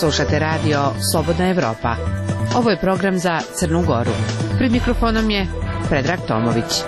Slušate radio Slobodna Evropa. Ovo je program za Crnu Goru. Pred mikrofonom je Predrag Tomović.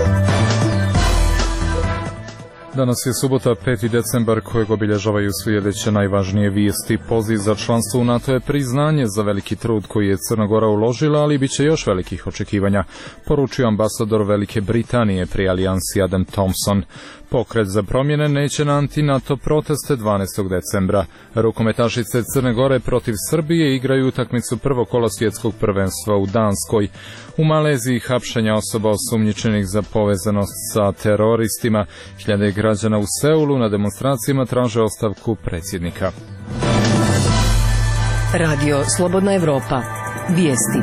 Danas je subota, 5. decembar, kojeg obilježavaju sljedeće najvažnije vijesti. Poziv za članstvo u NATO je priznanje za veliki trud koji je Crna Gora uložila, ali bit će još velikih očekivanja, poručio ambasador Velike Britanije pri alijansi Adam Thompson. Pokret za promjene neće na anti-NATO proteste 12. decembra. Rukometašice Crne Gore protiv Srbije igraju utakmicu prvog kola svjetskog prvenstva u Danskoj. U Maleziji hapšenja osoba osumnjičenih za povezanost sa teroristima. Hiljade građana u Seulu na demonstracijama traže ostavku predsjednika. Radio Slobodna Evropa. Vijesti.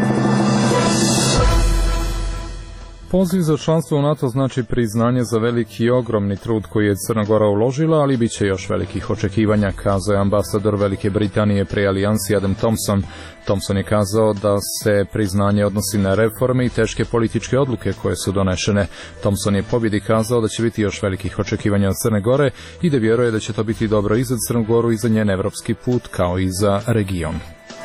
Poziv za članstvo u NATO znači priznanje za veliki i ogromni trud koji je Crna Gora uložila, ali bit će još velikih očekivanja, kazao je ambasador Velike Britanije pri alijansi Adam Thompson. Thompson je kazao da se priznanje odnosi na reforme i teške političke odluke koje su donešene. Thompson je pobjedi kazao da će biti još velikih očekivanja od Crne Gore i da vjeruje da će to biti dobro i za Crnu Goru i za njen evropski put, kao i za region.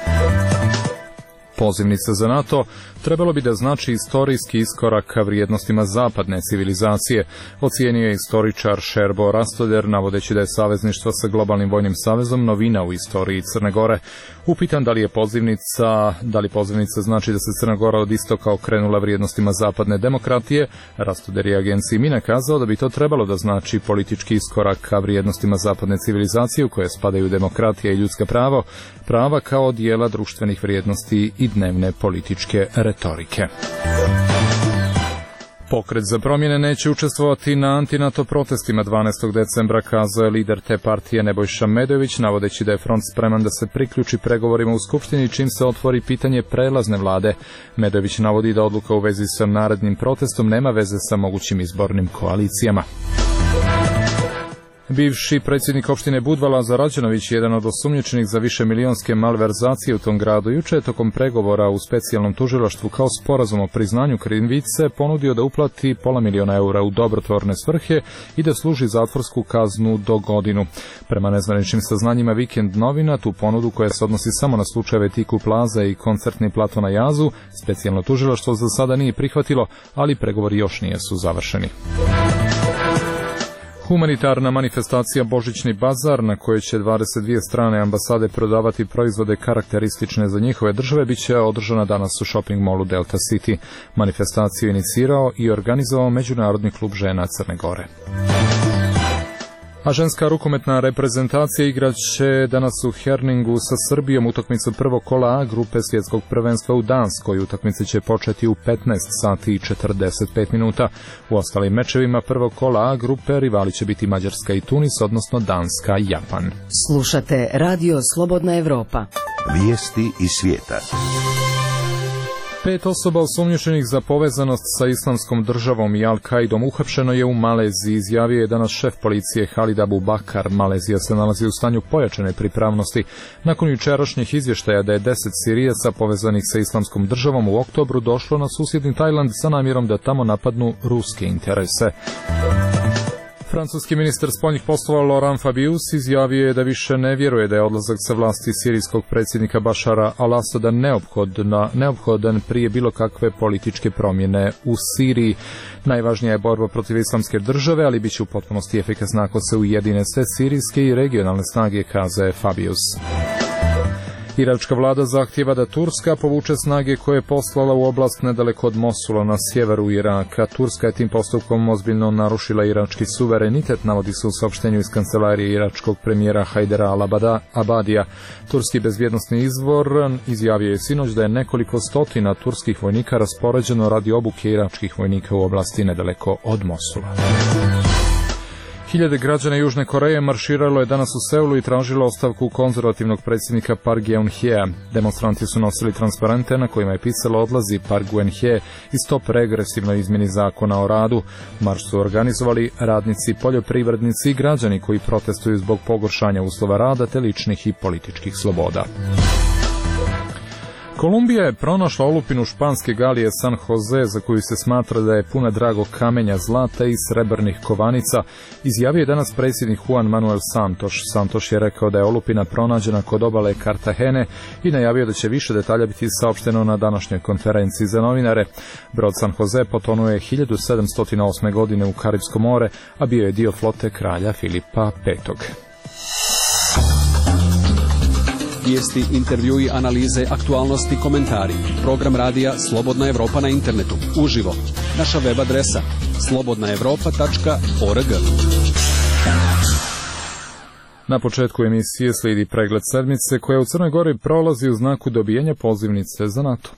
Pozivnica za NATO trebalo bi da znači istorijski iskorak ka vrijednostima zapadne civilizacije, ocijenio je istoričar Šerbo Rastoder, navodeći da je savezništvo sa globalnim vojnim savezom novina u istoriji Crne Gore. Upitan da li pozivnica znači da se Crna Gora od istoka okrenula vrijednostima zapadne demokratije, Rastoder je agenciji Mina kazao da bi to trebalo da znači politički iskorak ka vrijednostima zapadne civilizacije u koje spadaju demokratija i ljudska prava kao dijela društvenih vrijednosti i dnevne političke retorike. Pokret za promjene neće učestvovati na anti-NATO protestima 12. decembra, kazao je lider te partije Nebojša Medojević, navodeći da je front spreman da se priključi pregovorima u Skupštini čim se otvori pitanje prelazne vlade. Medojević navodi da odluka u vezi sa narednim protestom nema veze sa mogućim izbornim koalicijama. Bivši predsjednik opštine Budvala Zarađenović, jedan od osumnjičenih za višemilijonske malverzacije u tom gradu, juče je tokom pregovora u specijalnom tužilaštvu kao sporazum o priznanju krivice ponudio da uplati $500.000 u dobrotvorne svrhe i da služi zatvorsku kaznu do godinu. Prema nezvaničnim saznanjima Vikend novina, tu ponudu koja se odnosi samo na slučajeve Tiku Plaza i koncertni plato na Jazu, specijalno tužilaštvo za sada nije prihvatilo, ali pregovori još nisu završeni. Humanitarna manifestacija Božićni bazar, na kojoj će 22 strane ambasade prodavati proizvode karakteristične za njihove države, bit će održana danas u shopping mallu Delta City. Manifestaciju inicirao i organizovao Međunarodni klub žena Crne Gore. A ženska rukometna reprezentacija igraće danas u Herningu sa Srbijom utakmicu prvog kola A grupe svjetskog prvenstva u Danskoj. Utakmice će početi u 15 sati i 45 minuta. U ostalim mečevima prvog kola A grupe rivali će biti Mađarska i Tunis, odnosno Danska i Japan. Slušate Radio Slobodna Evropa. Vijesti iz svijeta. 5 osoba osumnjičenih za povezanost sa Islamskom državom i Al-Kaidom uhapšeno je u Maleziji, izjavio je danas šef policije Halid Abu Bakar. Malezija se nalazi u stanju pojačane pripravnosti nakon jučerašnjih izvještaja da je 10 Sirijaca povezanih sa Islamskom državom u oktobru došlo na susjedni Tajland sa namjerom da tamo napadnu ruske interese. Francuski ministar spoljnih poslova Laurent Fabius izjavio je da više ne vjeruje da je odlazak sa vlasti sirijskog predsjednika Bašara al-Asada neophodan prije bilo kakve političke promjene u Siriji. Najvažnija je borba protiv Islamske države, ali bit će u potpunosti efikasna ako se ujedine sve sirijske i regionalne snage, kazao je Fabius. Iračka vlada zahtijeva da Turska povuče snage koje je poslala u oblast nedaleko od Mosula na sjeveru Iraka. Turska je tim postupkom ozbiljno narušila irački suverenitet, navodi se u saopštenju iz kancelarije iračkog premijera Hajdera al-Abadija. Turski bezbjednosni izvor izjavio je sinoć da je nekoliko stotina turskih vojnika raspoređeno radi obuke iračkih vojnika u oblasti nedaleko od Mosula. Hiljade građana Južne Koreje marširalo je danas u Seulu i tražilo ostavku konzervativnog predsjednika Park Geun-hjea. Demonstranti su nosili transparente na kojima je pisalo odlazi Park Geun-hje i stop regresivnoj izmjeni zakona o radu. Marš su organizovali radnici, poljoprivrednici i građani koji protestuju zbog pogoršanja uslova rada te ličnih i političkih sloboda. Kolumbija je pronašla olupinu španske galije San Jose, za koju se smatra da je puna dragog kamenja, zlata i srebrnih kovanica, izjavio je danas predsjednik Juan Manuel Santos. Santos je rekao da je olupina pronađena kod obale Cartagene i najavio da će više detalja biti saopšteno na današnjoj konferenciji za novinare. Brod San Jose potonuo je 1708. godine u Karibsko more, a bio je dio flote kralja Filipa V. Vijesti, intervjui, analize, aktualnosti, komentari. Program radija Slobodna Evropa na internetu. Uživo. Naša web adresa slobodnaevropa.org. Na početku emisije slijedi pregled sedmice koja u Crnoj Gori prolazi u znaku dobijanja pozivnice za NATO.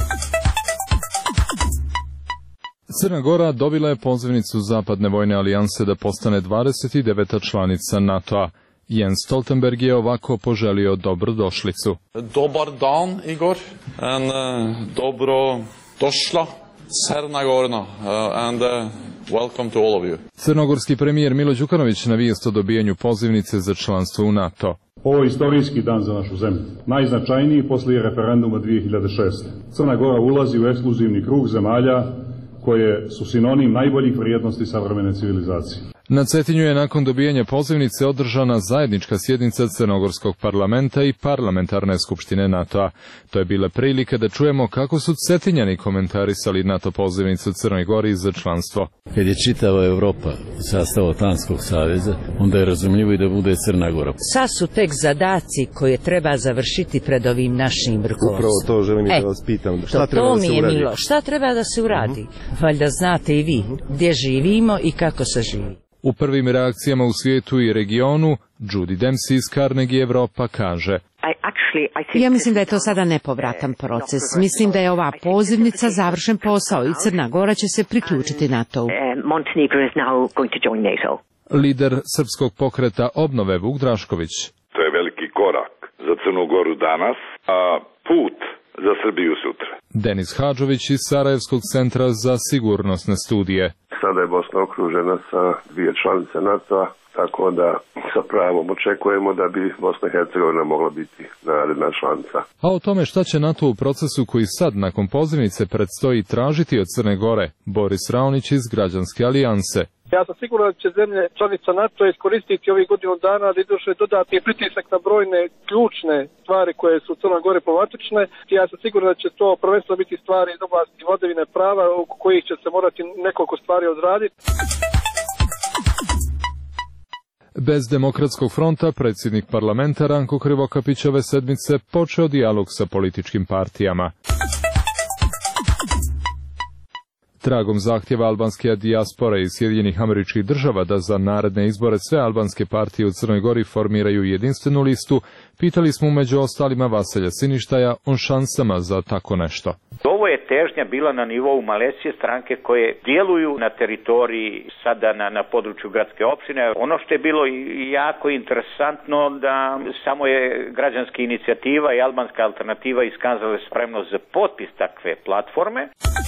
Crna Gora dobila je pozivnicu Zapadne vojne alijanse da postane 29. članica NATO-a. Jens Stoltenberg je ovako poželio dobrodošlicu. Dobar dan, Igor, and dobro došla, Crna Gora, and welcome to all of you. Crnogorski premijer Milo Đukanović na vijest o dobijanju pozivnice za članstvo u NATO. Ovo je istorijski dan za našu zemlju. Najznačajniji poslije referenduma 2006. Crna Gora ulazi u ekskluzivni krug zemalja koje su sinonim najboljih vrijednosti savremene civilizacije. Na Cetinju je nakon dobijanja pozivnice održana zajednička sjednica Crnogorskog parlamenta i parlamentarne skupštine NATO-a. To je bila prilika da čujemo kako su Cetinjani komentarisali NATO pozivnicu Crnoj Gori za članstvo. Kad je čitava Evropa u sastavu Atlantskog saveza, onda je razumljivo i da bude Crna Gora. Sad su tek zadaci koje treba završiti pred ovim našim vrhovstvom. Upravo to želim da vas pitam. Šta treba da se uradi? Milo, šta treba da se uradi? Valjda znate i vi gdje živimo i kako se živi. U prvim reakcijama u svijetu i regionu, Judy Dempsey iz Carnegie Evropa kaže: Ja mislim da je to sada nepovratan proces. Mislim da je ova pozivnica završen posao i Crna Gora će se priključiti NATO-u. Lider srpskog pokreta Obnove Vuk Drašković. To je veliki korak za Crnu Goru danas, a put za Srbiju sutra. Denis Hadžović iz Sarajevskog centra za sigurnosne studije. Sada je Bosna okružena sa 2 članice NATO-a, tako da sa pravom očekujemo da bi Bosna i Hercegovina mogla biti naredna članica. A o tome šta će NATO u procesu koji sad nakon pozivnice predstoji tražiti od Crne Gore, Boris Raonić iz Građanske alijanse. Ja sam siguran da će zemlje članica NATO iskoristiti ovih godinu dana da izvrše dodatni pritisak na brojne ključne stvari koje su u Crnoj Gori problematične. Ja sam siguran da će to prvenstveno biti stvari iz oblasti vladavine prava u kojih će se morati nekoliko stvari odraditi. Bez Demokratskog fronta predsjednik parlamenta Ranko Krivokapić ove sedmice počeo dijalog sa političkim partijama. Tragom zahtjeva albanske dijaspore iz Sjedinjenih Američkih Država da za naredne izbore sve albanske partije u Crnoj Gori formiraju jedinstvenu listu, pitali smo među ostalima Vaselja Siništaja o šansama za tako nešto. Ovo je težnja bila na nivou Malezije, stranke koje djeluju na teritoriji sada na području gradske opštine. Ono što je bilo jako interesantno da samo je građanska inicijativa i albanska alternativa iskazala spremnost za potpis takve platforme.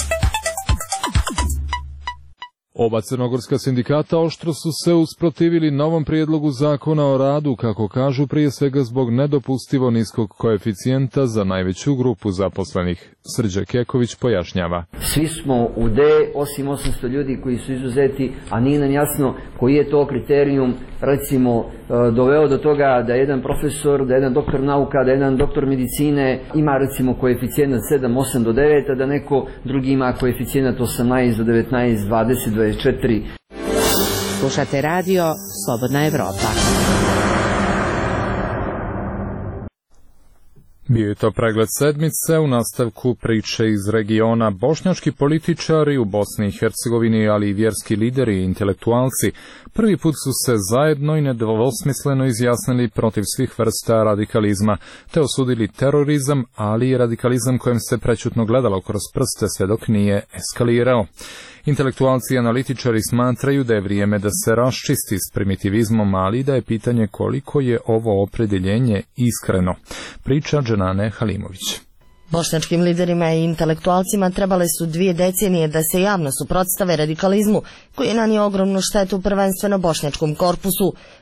Oba crnogorska sindikata oštro su se usprotivili novom prijedlogu zakona o radu, kako kažu, prije svega zbog nedopustivo niskog koeficijenta za najveću grupu zaposlenih. Srđe Keković pojašnjava. Svi smo u D, osim 800 ljudi koji su izuzeti, a nije nam jasno koji je to kriterijum, recimo, doveo do toga da jedan profesor, da jedan doktor nauka, da jedan doktor medicine ima, recimo, koeficijent 7, 8 do 9, a da neko drugi ima koeficijent 18 do 19, 20, 24. Slušate radio Slobodna Evropa. Bio je to pregled sedmice, u nastavku priče iz regiona. Bošnjački političari u Bosni i Hercegovini, ali i vjerski lideri i intelektualci, prvi put su se zajedno i nedvosmisleno izjasnili protiv svih vrsta radikalizma, te osudili terorizam, ali i radikalizam kojem se prećutno gledalo kroz prste sve dok nije eskalirao. Intelektualci i analitičari smatraju da je vrijeme da se raščisti s primitivizmom, ali da je pitanje koliko je ovo opredjeljenje iskreno. Priča Dženane Halimović. Bošnjačkim liderima i intelektualcima trebale su 2 decenije da se javno suprotstave radikalizmu, koji je nanio ogromnu štetu prvenstveno bošnjačkom korpusu,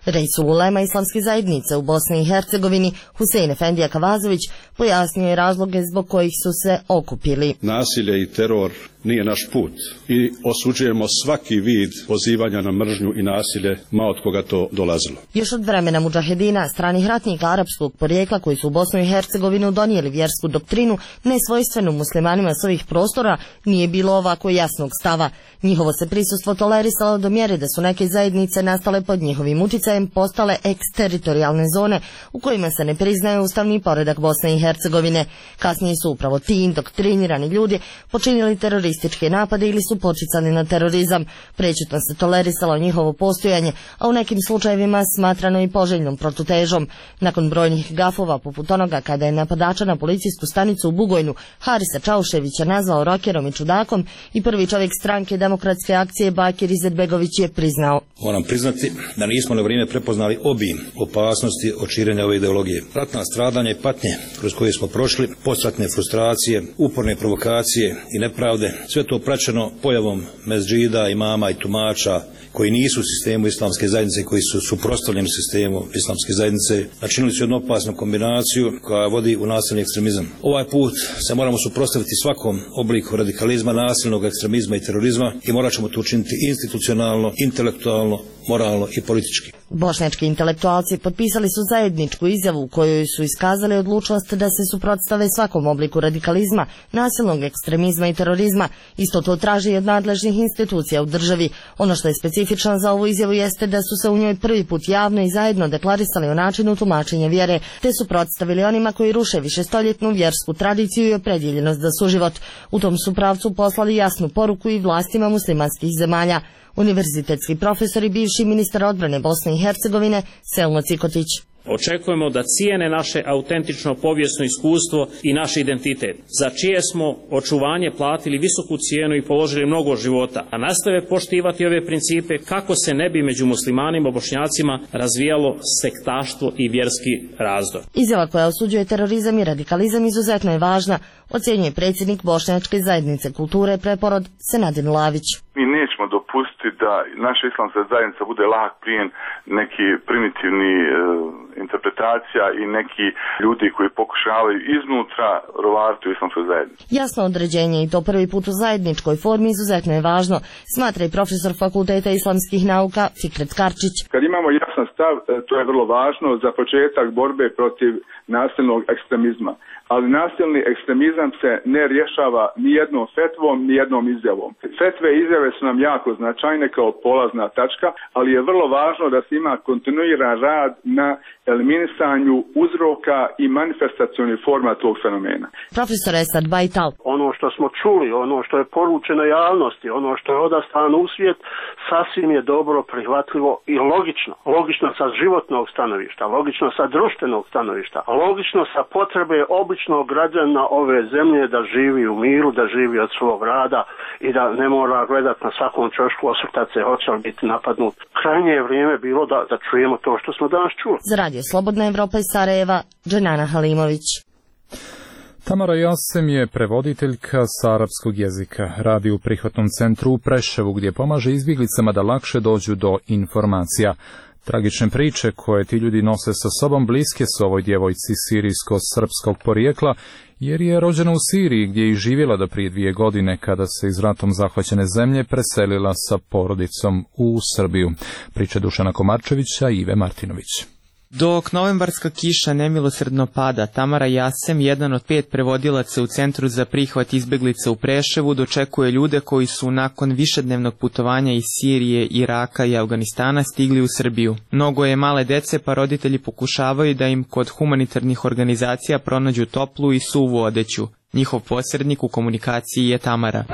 Reisul ulema islamske zajednice u Bosni i Hercegovini Husein Efendija Kavazović pojasnio je razloge zbog kojih su se okupili. Nasilje i teror nije naš put i osuđujemo svaki vid pozivanja na mržnju i nasilje, ma od koga to dolazilo. Još od vremena mudžahedina, stranih ratnika arapskog porijekla koji su u Bosnu i Hercegovinu donijeli vjersku doktrinu nesvojstvenu muslimanima s ovih prostora, nije bilo ovako jasnog stava. Njihovo se prisustvo tolerisalo do mjere da su neke zajednice nastale pod njihovim uticajem postale eksteritorijalne zone u kojima se ne priznaje ustavni poredak Bosne i Hercegovine. Kasnije su upravo ti indoktrinirani ljudi počinili terorističke napade ili su počicani na terorizam. Prečutno se tolerisalo njihovo postojanje, a u nekim slučajevima smatrano i poželjnom protutežom. Nakon brojnih gafova, poput onoga kada je napadača na policijsku stanicu u Bugojnu Harisa Čauševića nazvao rokerom i čudakom, i prvi čovjek stranke Demokratske akcije Bakir Izetbegović je priznao: moram priznati da nismo na vrijeme prepoznali obim opasnosti od širenja ove ideologije. Ratna stradanja i patnje kroz koje smo prošli, posratne frustracije, uporne provokacije i nepravde, sve to praćeno pojavom mezđida, imama i tumača koji nisu u sistemu islamske zajednice, koji su suprotstavljeni sistemu islamske zajednice, načinili su jednu opasnu kombinaciju koja vodi u nasilni ekstremizam. Ovaj put se moramo suprotstaviti svakom obliku radikalizma, nasilnog ekstremizma i terorizma i morat ćemo to učiniti institucionalno, intelektualno, moralno i politički. Bošnjački intelektualci potpisali su zajedničku izjavu u kojoj su iskazali odlučnost da se suprotstave svakom obliku radikalizma, nasilnog ekstremizma i terorizma. Isto to traži i od nadležnih institucija u državi. Ono što je specifično za ovu izjavu jeste da su se u njoj prvi put javno i zajedno deklarisali o načinu tumačenja vjere, te suprotstavili onima koji ruše višestoljetnu vjersku tradiciju i opredjeljenost za suživot. U tom su pravcu poslali jasnu poruku i vlastima muslimanskih zemalja. Univerzitetski profesor i bivši ministar odbrane Bosne i Hercegovine Selmo Cikotić: očekujemo da cijene naše autentično povijesno iskustvo i naš identitet, za čije smo očuvanje platili visoku cijenu i položili mnogo života, a nastave poštivati ove principe kako se ne bi među muslimanima i Bošnjacima razvijalo sektaštvo i vjerski razdor. Izjava koja osuđuje terorizam i radikalizam izuzetno je važna, ocjenjuje predsjednik Bošnjačke zajednice kulture Preporod Senadin Lavić. Mi nećemo dopustiti da naša islamska zajednica bude lahak plijen neki primitivni interpretacija i neki ljudi koji pokušavaju iznutra rovariti u islamskoj zajednici. Jasno određenje, i to prvi put u zajedničkoj formi, izuzetno je važno, smatra i profesor Fakulteta islamskih nauka Fikret Karčić. Kad imamo jasan stav, to je vrlo važno za početak borbe protiv nasilnog ekstremizma. Ali nasilni ekstremizam se ne rješava ni jednom fetvom, ni jednom izjavom. Fetve i izjave su nam jako značajne kao polazna tačka, ali je vrlo važno da se ima kontinuiran rad na eliminisanju uzroka i manifestacionih forma tog fenomena. Profesor Esad Bajtal: ono što smo čuli, ono što je poručeno javnosti, ono što je odaslano u svijet, sasvim je dobro, prihvatljivo i logično. Logično sa životnog stanovišta, logično sa društvenog stanovišta, logično sa potrebe običnog građana ove zemlje da živi u miru, da živi od svog rada i da ne mora gledati na svakom čošku, osvrtati se hoće li biti napadnut. Krajnje je vrijeme bilo da čujemo to što smo danas čuli. Za Radio Slobodna Evropa iz Sarajeva, Dženana Halimović. Tamara Jasem je prevoditeljka s arapskog jezika. Radi u prihvatnom centru u Preševu, gdje pomaže izbjeglicama da lakše dođu do informacija. Tragične priče koje ti ljudi nose sa sobom bliske su ovoj djevojci sirijsko-srpskog porijekla, jer je rođena u Siriji, gdje je i živjela do prije 2 godine, kada se iz ratom zahvaćene zemlje preselila sa porodicom u Srbiju. Priče Dušana Komarčevića i Ive Martinović. Dok novembarska kiša nemilosrdno pada, Tamara Jasem, jedan od 5 prevodilaca u Centru za prihvat izbjeglica u Preševu, dočekuje ljude koji su nakon višednevnog putovanja iz Sirije, Iraka i Afganistana stigli u Srbiju. Mnogo je male dece, pa roditelji pokušavaju da im kod humanitarnih organizacija pronađu toplu i suvu odeću. Njihov posrednik u komunikaciji je Tamara.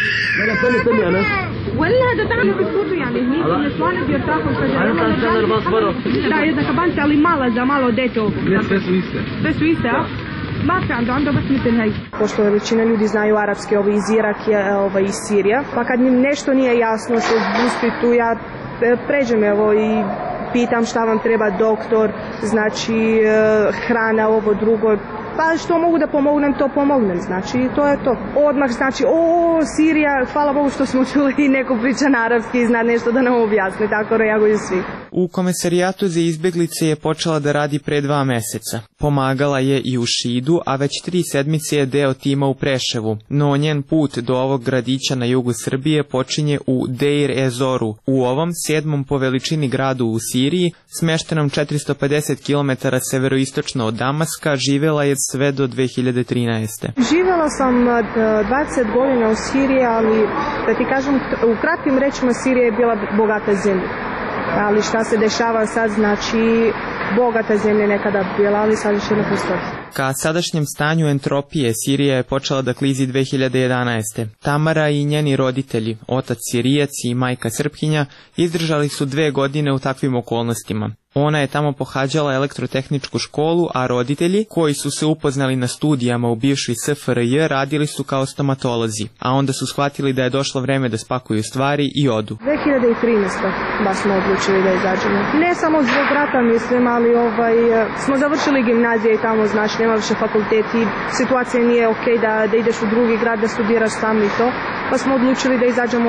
ولا هذا تعمل بسكوتو يعني هني النسوان بيرتاحوا da jedna kabanca ali mala za malo dete ovo. Sve su iste, a? Ma se ando bas mislim hej. Pošto većina ljudi znaju arapski, ovo iz Iraka, iz Sirija, pa kad im nešto nije jasno što zbusti tu, ja pređem i pitam šta vam treba doktor, znači hrana, ovo drugo. pa što mogu da pomognem, to pomognem, znači to je to. Odmah znači, Sirija, hvala Bogu što smo čuli i neko priča na arapski i zna nešto da nam objasni, tako reaguju svi. U Komesarijatu za izbjeglice je počela da radi pre 2 meseca. Pomagala je i u Šidu, a već 3 sedmice je deo tima u Preševu, no njen put do ovog gradića na jugu Srbije počinje u Deir ez-Zoru, u ovom 7. po veličini gradu u Siriji, smeštenom 450 km severoistočno od Damaska, živjela je sve do 2013. Živjela sam 20 godina u Siriji, ali da ti kažem, u kratkim rečima Sirija je bila bogata zemlja. Ali šta se dešava sad, znači bogata zemlja nekada bila, ali sad više ne postoji. Ka sadašnjem stanju entropije Sirija je počela da klizi 2011. Tamara i njeni roditelji, otac Sirijac i majka Srpkinja, izdržali su 2 godine u takvim okolnostima. Ona je tamo pohađala elektrotehničku školu, a roditelji, koji su se upoznali na studijama u bivšoj SFRJ, radili su kao stomatolozi, a onda su shvatili da je došlo vreme da spakuju stvari i odu. 2013. baš smo odlučili da izađemo. Ne samo zbog rata, mislim, ali smo završili gimnazije i tamo, znači, nema više fakulteti, situacija nije okej da ideš u drugi grad, da studiraš sam i to, pa smo odlučili da izađemo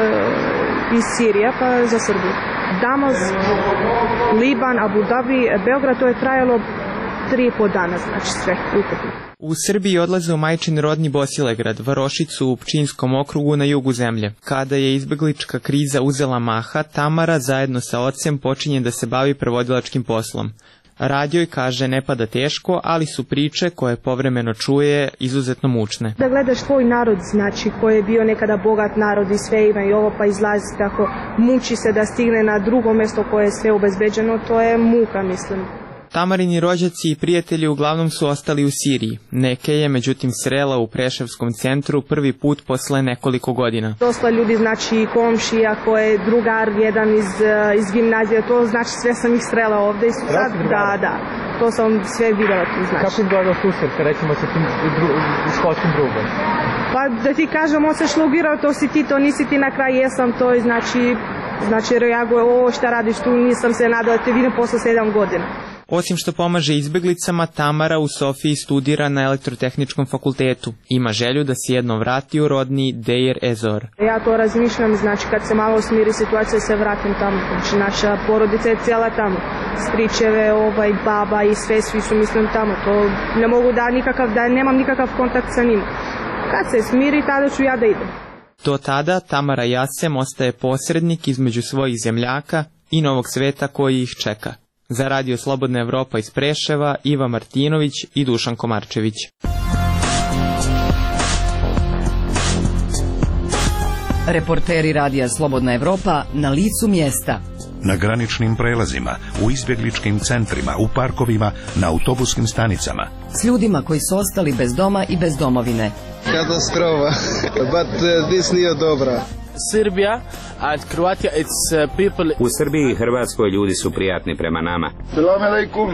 iz Sirije, pa za Srbiju. Damas, Liban, Abu Dhabi, Beograd, to je trajalo 3,5 dana, znači sve ukupno. U Srbiji odlaze u majčin rodni Bosilegrad, Varošicu u Pčinjskom okrugu na jugu zemlje. Kada je izbeglička kriza uzela maha, Tamara zajedno sa ocem počinje da se bavi prevodilačkim poslom. Radio, kaže, ne pada teško, ali su priče koje povremeno čuje izuzetno mučne. Da gledaš tvoj narod, znači, koji je bio nekada bogat narod i sve ima i ovo, pa izlazi tako, muči se da stigne na drugo mjesto koje je sve obezbeđeno, to je muka, mislim. Tamarini rođaci i prijatelji uglavnom su ostali u Siriji. Neke je, međutim, srela u Preševskom centru prvi put posle nekoliko godina. Dosta ljudi, znači, komšija, koje je drugar jedan iz gimnazije, to znači sve sam ih srela ovdje i sad, da, to sam sve vidjela tu, znači. Kako izgledao susret, recimo, sa tim školskim drugom? Pa da ti kažem, on se šlogirao, to si ti, to nisi ti, na kraju jesam to i znači reaguje, šta radiš tu, nisam se nadala da te vidim posle 7 godina. Osim što pomaže izbeglicama, Tamara u Sofiji studira na elektrotehničkom fakultetu. Ima želju da se jednom vrati u rodni Deir ez-Zor. Ja to razmišljam, znači kad se malo smiri situacija se vratim tamo. Znači naša porodica je cijela tamo. Stričeve, baba i sve, svi su mislim tamo. To ne mogu da nemam nikakav kontakt sa njima. Kad se smiri, tada ću ja da idem. Do tada Tamara Jasem ostaje posrednik između svojih zemljaka i novog sveta koji ih čeka. Za Radio Slobodna Evropa iz Preševa, Iva Martinović i Dušan Komarčević. Reporteri Radija Slobodna Evropa na licu mjesta. Na graničnim prelazima, u izbjegličkim centrima, u parkovima, na autobuskim stanicama. S ljudima koji su ostali bez doma i bez domovine. Katastrofa, but this nije dobra. Serbia and Croatia, it's people. U Srbiji i Hrvatskoj ljudi su prijatni prema nama. Selam alaikum.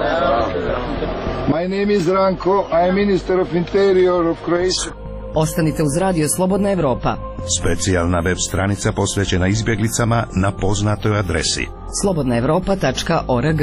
My name is Ranko, I am Minister of Interior of Croatia. Ostanite uz Radio Slobodna Evropa. Specijalna web stranica posvećena izbjeglicama na poznatoj adresi slobodnaevropa.org.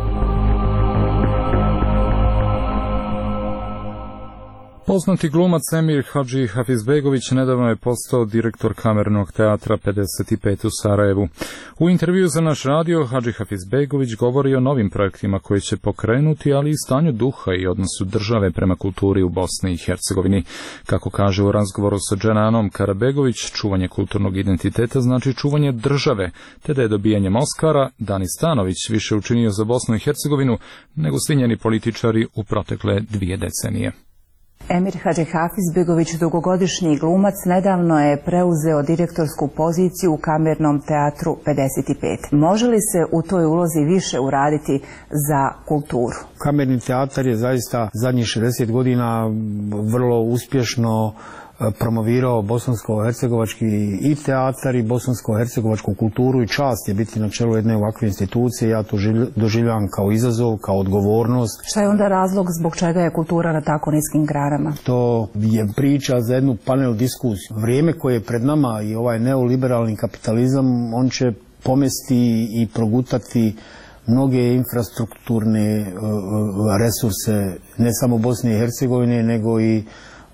Poznati glumac Emir Hadži Hafizbegović nedavno je postao direktor Kamernog teatra 55 u Sarajevu. U intervju za naš radio Hadži Hafizbegović govori o novim projektima koji će pokrenuti, ali i stanju duha i odnosu države prema kulturi u Bosni i Hercegovini. Kako kaže u razgovoru sa Dženanom Karabegović, čuvanje kulturnog identiteta znači čuvanje države, te da je dobijanjem Oskara Dani Stanović više učinio za Bosnu i Hercegovinu nego svi njeni političari u protekle 2 decenije. Emir Hadži Hafizbegović, dugogodišnji glumac, nedavno je preuzeo direktorsku poziciju u Kamernom teatru 55. Može li se u toj ulozi više uraditi za kulturu? Kamerni teatar je zaista zadnjih 60 godina vrlo uspješno promovirao bosansko-hercegovački i teatar i bosansko-hercegovačku kulturu i čast je biti na čelu jedne ovakve institucije. Ja to doživljavam kao izazov, kao odgovornost. Šta je onda razlog zbog čega je kultura na tako niskim granama? To je priča za jednu panel diskusiju. Vrijeme koje je pred nama i ovaj neoliberalni kapitalizam, on će pomesti i progutati mnoge infrastrukturne resurse ne samo Bosne i Hercegovine, nego i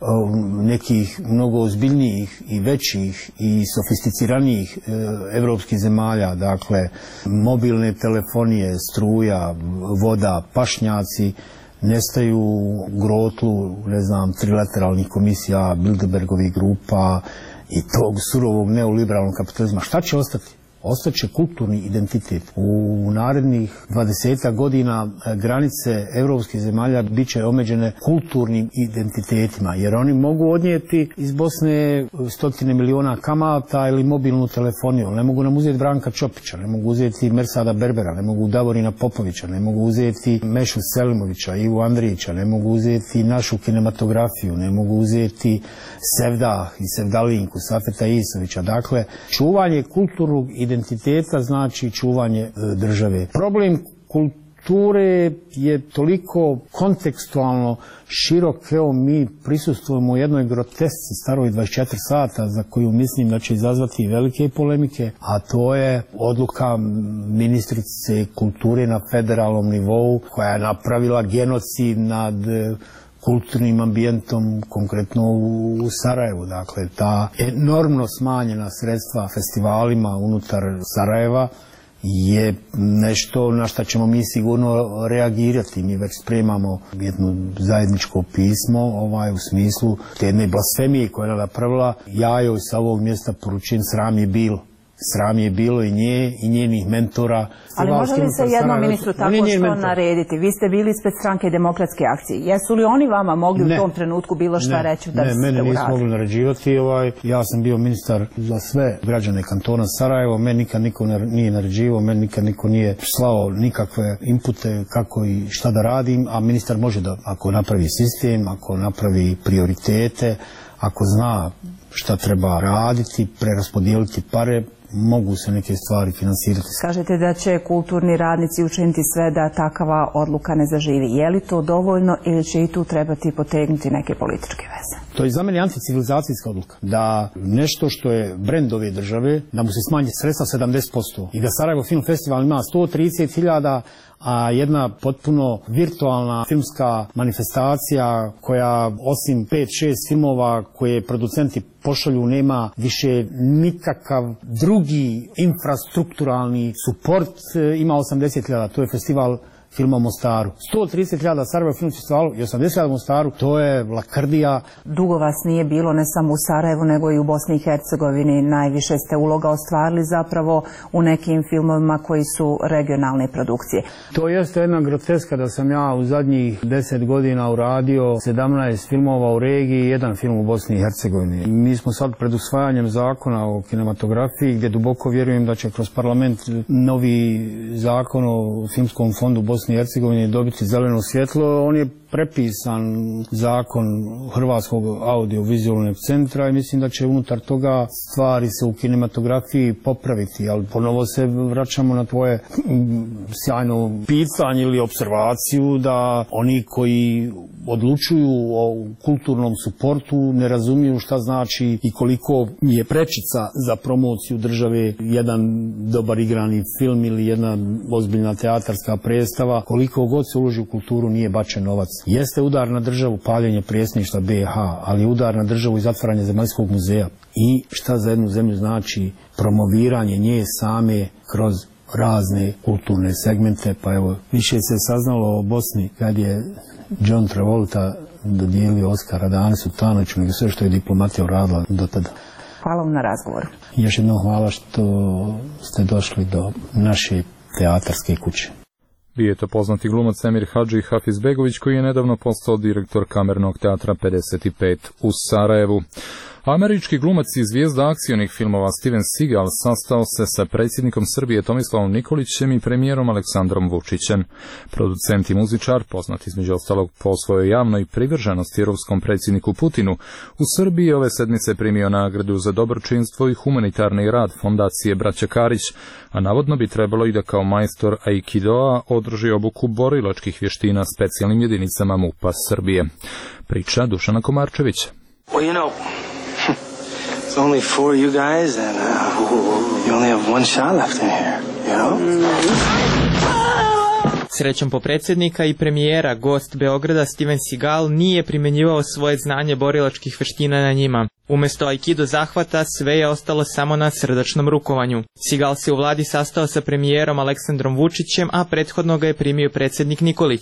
nekih mnogo ozbiljnijih i većih i sofisticiranijih evropskih zemalja, dakle mobilne telefonije, struja, voda, pašnjaci, nestaju grotlu, ne znam, trilateralnih komisija, Bilderbergovih grupa i tog surovog neoliberalnog kapitalizma. Šta će ostati? Ostaće kulturni identitet. U narednih 20 godina granice evropskih zemalja bit će omeđene kulturnim identitetima, jer oni mogu odnijeti iz Bosne 100 miliona kamata ili mobilnu telefoniju. Ne mogu nam uzeti Branka Čopića, ne mogu uzeti Mersada Berbera, ne mogu Davorina Popovića, ne mogu uzeti Mešu Selimovića, Ivu Andrijića, ne mogu uzeti našu kinematografiju, ne mogu uzeti Sevdah i Sevdalinku, Safeta Isovića. Dakle, čuvanje kulturnog identiteta znači čuvanje države. Problem kulture je toliko kontekstualno širok, evo mi prisustvujemo jednoj grotesci staroj 24 sata za koju mislim da će izazvati velike polemike, a to je odluka ministrice kulture na federalnom nivou koja je napravila genocid nad kulturnim ambijentom, konkretno u Sarajevu. Dakle, ta enormno smanjena sredstva festivalima unutar Sarajeva je nešto na što ćemo mi sigurno reagirati. Mi već spremamo jedno zajedničko pismo u smislu te jedne blasfemije koja je napravila. Ja joj sa ovog mjesta poručujem, sram je bilo. Sram je bilo i nje i njenih mentora. Ali može li se jednom ministru tako što narediti? Vi ste bili ispred stranke Demokratske akcije. Jesu li oni vama mogli u tom trenutku bilo šta reći da ste uradili? Mene nisu mogli naređivati. Ja sam bio ministar za sve građane kantona Sarajevo. Meni nikad niko nije naređivao, meni nikad niko nije slao nikakve inpute kako i šta da radim, a ministar može da, ako napravi sistem, ako napravi prioritete, ako zna šta treba raditi, preraspodijeliti pare, mogu se neke stvari finansirati. Kažete da će kulturni radnici učiniti sve da takava odluka ne zaživi. Je li to dovoljno ili će i tu trebati potegnuti neke političke veze? To je za mene anticivilizacijska odluka. Da nešto što je brend ove države, da mu se smanji sredstva 70% i da Sarajevo Film Festival ima 130.000, a jedna potpuno virtualna filmska manifestacija koja osim 5-6 filmova koje producenti pošalju nema više nikakav drugi infrastrukturalni suport, ima 80.000, to je festival filma u Mostaru. 130.000 Sarajevo Film Festivalu i 80.000 u Mostaru, to je lakrdija. Dugo vas nije bilo ne samo u Sarajevu nego i u Bosni i Hercegovini. Najviše ste uloga ostvarili zapravo u nekim filmovima koji su regionalne produkcije. To jeste jedna groteska da sam ja u zadnjih 10 godina uradio 17 filmova u regiji i jedan film u Bosni i Hercegovini. Mi smo sad pred usvajanjem zakona o kinematografiji gdje duboko vjerujem da će kroz parlament novi zakon o filmskom fondu Bosni i Hercegovine dobiti zeleno svjetlo. On je prepisan zakon Hrvatskog audiovizualnog centra i mislim da će unutar toga stvari se u kinematografiji popraviti, ali ponovo se vraćamo na tvoje sjajno pitanje ili observaciju da oni koji odlučuju o kulturnom suportu ne razumiju šta znači i koliko je prečica za promociju države jedan dobar igrani film ili jedna ozbiljna teatarska predstava. Koliko god se uloži u kulturu nije bačen novac. Jeste udar na državu paljenje predsjedništva BiH, ali udar na državu i zatvaranje zemaljskog muzeja. I šta za jednu zemlju znači promoviranje nje same kroz razne kulturne segmente, pa evo, više se saznalo o Bosni kad je John Travolta dodijelio Oskara Danisu Tanoviću, nego sve što je diplomatija uradila do tada. Hvala vam na razgovor. Još jednom hvala što ste došli do naše teatarske kuće. Bio je to poznati glumac Emir Hadži Hafizbegović, koji je nedavno postao direktor Kamernog teatra 55 u Sarajevu. Američki glumac i zvijezda akcionih filmova Steven Seagal sastao se sa predsjednikom Srbije Tomislavom Nikolićem i premijerom Aleksandrom Vučićem. Producent i muzičar, poznat između ostalog po svojoj javnoj privrženosti europskom predsjedniku Putinu, u Srbiji ove sedmice primio nagradu za dobročinstvo i humanitarni rad fondacije Braća Karić, a navodno bi trebalo i da kao majstor Aikidoa održi obuku borilačkih vještina specijalnim jedinicama MUP-a Srbije. Priča Dušana Komarčevića. It's only 4 of you guys, and you only have 1 shot left in here. You Srećom po predsjednika i premijera, gost Beograda Steven Seagal nije primjenjivao svoje znanje borilačkih veština na njima. Umjesto aikido zahvata, sve je ostalo samo na srdačnom rukovanju. Seagal se u vladi sastao sa premijerom Aleksandrom Vučićem, a prethodno ga je primio predsjednik Nikolić.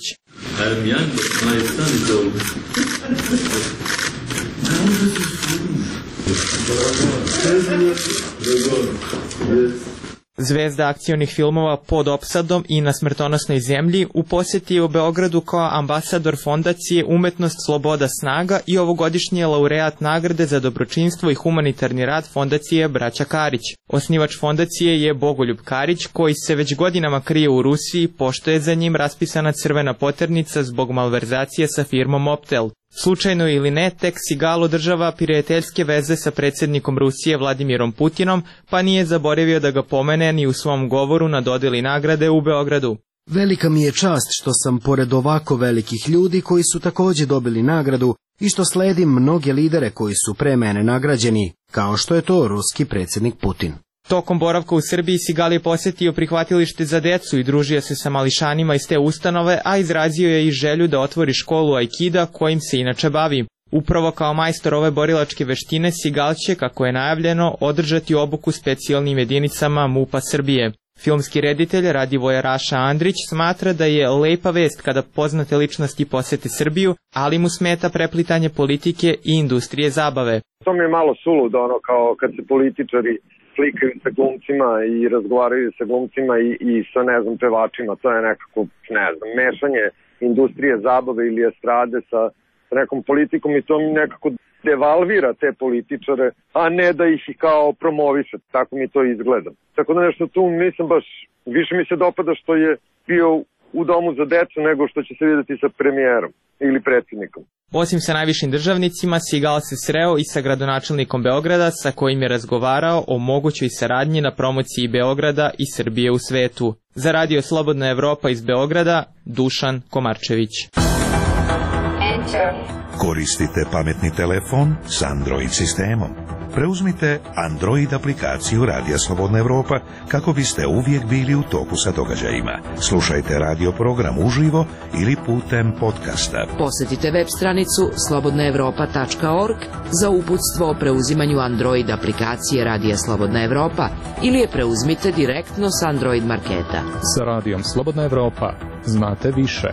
Zvezda akcionih filmova Pod opsadom i Na smrtonosnoj zemlji u posjeti je u Beogradu kao ambasador fondacije Umetnost, sloboda, snaga i ovogodišnji je laureat nagrade za dobročinstvo i humanitarni rad fondacije Braća Karić. Osnivač fondacije je Bogoljub Karić, koji se već godinama krije u Rusiji, pošto je za njim raspisana crvena poternica zbog malverzacije sa firmom Optel. Slučajno ili ne, tek Seagal održava prijateljske veze sa predsjednikom Rusije Vladimirom Putinom, pa nije zaboravio da ga pomene ni u svom govoru na dodjeli nagrade u Beogradu. Velika mi je čast što sam pored ovako velikih ljudi koji su također dobili nagradu i što sledim mnoge lidere koji su pre mene nagrađeni, kao što je to ruski predsjednik Putin. Tokom boravka u Srbiji Seagal je posjetio prihvatilište za decu i družio se sa mališanima iz te ustanove, a izrazio je i želju da otvori školu aikida kojim se inače bavi. Upravo kao majstor ove borilačke veštine Seagal će, kako je najavljeno, održati obuku specijalnim jedinicama MUP-a Srbije. Filmski reditelj Radivoje Raša Andrić smatra da je lepa vest kada poznate ličnosti posete Srbiju, ali mu smeta preplitanje politike i industrije zabave. To mi je malo suludo, kao kad se političari slikaju sa glumcima i razgovaraju sa glumcima i sa, pevačima. To je nekako, mešanje industrije zabave ili estrade sa nekom politikom i to mi nekako devalvira te političare, a ne da ih kao promoviše. Tako mi to izgleda. Tako da nešto tu nisam baš, više mi se dopada što je bio u domu za decu nego što će se vidjeti sa premijerom ili predsjednikom. Osim sa najvišim državnicima, Seagal se sreo i sa gradonačelnikom Beograda, sa kojim je razgovarao o mogućoj saradnji na promociji Beograda i Srbije u svetu. Za Radio Slobodna Evropa iz Beograda, Dušan Komarčević. Koristite pametni telefon s Android sistemom. Preuzmite Android aplikaciju Radija Slobodna Evropa kako biste uvijek bili u toku sa događajima. Slušajte radio program uživo ili putem podcasta. Posjetite web stranicu slobodnaevropa.org za uputstvo o preuzimanju Android aplikacije Radija Slobodna Evropa ili je preuzmite direktno s Android marketa. Sa Radijom Slobodna Evropa znate više.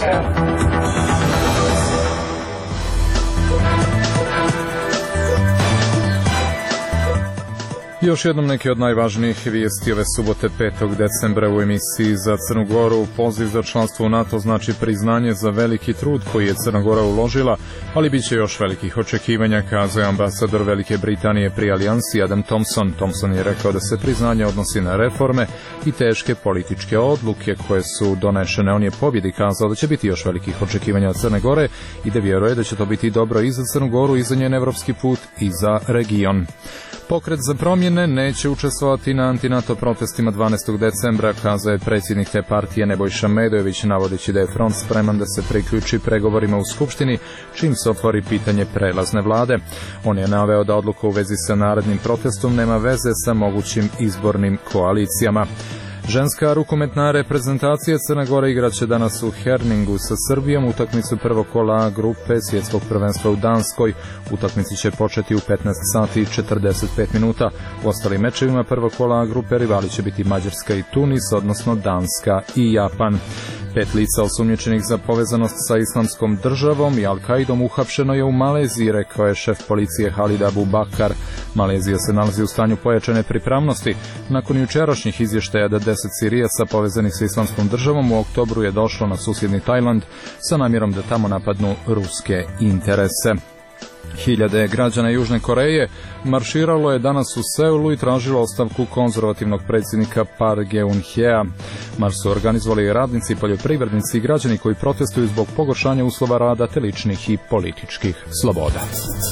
Još jednom neki od najvažnijih vijesti ove subote 5. decembra u emisiji za Crnu Goru. Poziv za članstvo u NATO znači priznanje za veliki trud koji je Crna Gora uložila, ali bit će još velikih očekivanja, kazao je ambasador Velike Britanije pri alijansi Adam Thompson. Thompson je rekao da se priznanje odnosi na reforme i teške političke odluke koje su donešene. On je pobjedi kazao da će biti još velikih očekivanja od Crne Gore i da vjeruje da će to biti dobro i za Crnu Goru i za njen evropski put i za region. Pokret za promjene neće učestvovati na antinato protestima 12. decembra, kazao je predsjednik te partije Nebojša Medojević, navodeći da je front spreman da se priključi pregovorima u Skupštini čim se otvori pitanje prelazne vlade. On je naveo da odluka u vezi sa narednim protestom nema veze sa mogućim izbornim koalicijama. Ženska rukometna reprezentacija Crne Gore igraće danas u Herningu sa Srbijom utakmicu prvog kola A grupe svjetskog prvenstva u Danskoj. Utakmici će početi u 15 sati i 45 minuta. U ostalim mečevima prvog kola A grupe rivali će biti Mađarska i Tunis, odnosno Danska i Japan. 5 lica osumnjičenih za povezanost sa islamskom državom i Al-Kaidom uhapšeno je u Maleziji, rekao je šef policije Halid Abu Bakar. Malezija se nalazi u stanju pojačane pripravnosti. Nakon jučerašnjih izvještaja da 10 Sirijaca povezanih sa islamskom državom u oktobru je došlo na susjedni Tajland sa namjerom da tamo napadnu ruske interese. Hiljade građana Južne Koreje marširalo je danas u Seulu i tražilo ostavku konzervativnog predsjednika Park Geun-hjea. Marš su organizovali radnici, poljoprivrednici i građani koji protestuju zbog pogoršanja uslova rada te ličnih i političkih sloboda.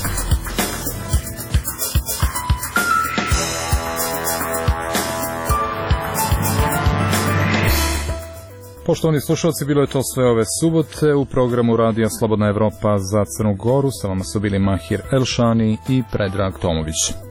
Poštovani slušalci, bilo je to sve ove subote u programu Radija Slobodna Evropa za Crnu Goru. Sa vama su bili Mahir Elšani i Predrag Tomović.